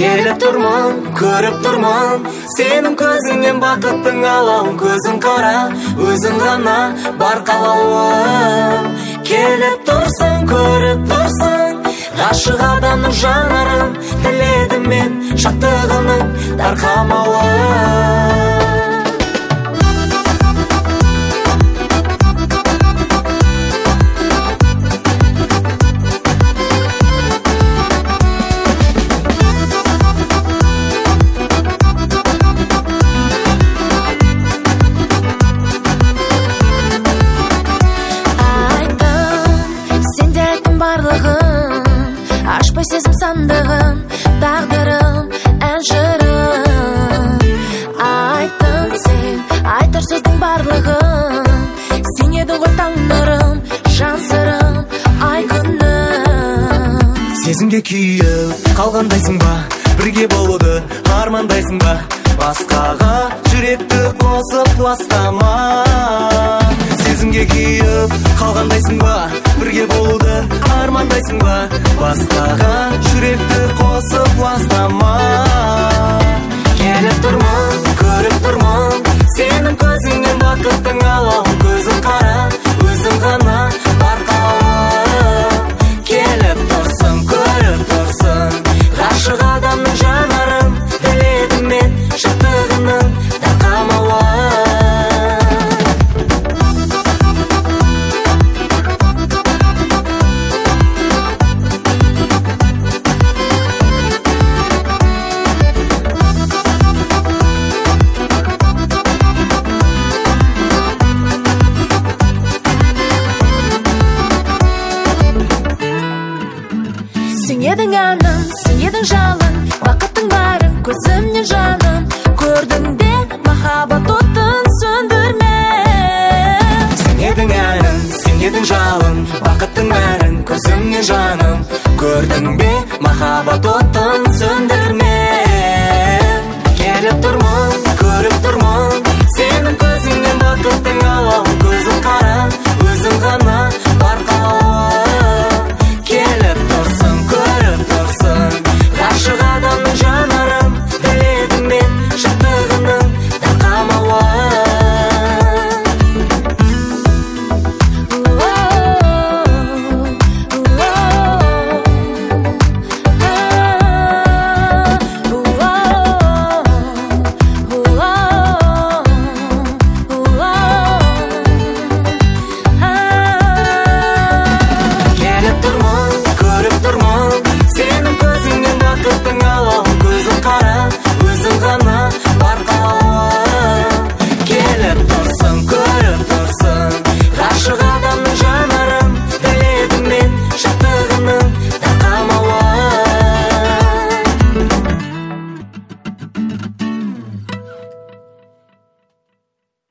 Келіп тұрмын, көріп тұрмын, сенің көзіңнен бақыттың алауын. Көзің қара, өзің ғана бар қалауым. Келіп тұрсың, көріп тұрсың, ғашық адамның жанарын. Тіледім мен шаттығының тарқамауын. Ашпай сезім сандығын, тағдырым, ән жырым. Айттың сен, айтар сөздің барлығын. Сен едің ғой таң нұрым, жан сырым, ай күнім. Сезімге күйіп қалғандайсың ба, бірге болуды армандайсың ба? Басқаға жүректі қосып ластама. Сезімге күйіп қалғандайсың ба, бірге болуды армандайсың ба? Басқаға жүректі қосып ластама. Келіп тұрмын, көріп тұрмын, сенің көзіңнен бақыттың алауын. Көзің қара, өзің ғана бар қалауым. Келіп тұрсың, көріп тұрсың, ғашық адамның жанарын. Тіледім мен шаттығының тарқамауын. Сен едің әнім, сен едің жалын, бақыттың барын көзімнен жаным. Көрдің бе махаббат отын сөндірме. Сен едің әнім, сен едің жалын, бақыттың бәрін көзімнен жаным. Көрдің бе махаббат отын сөндірме.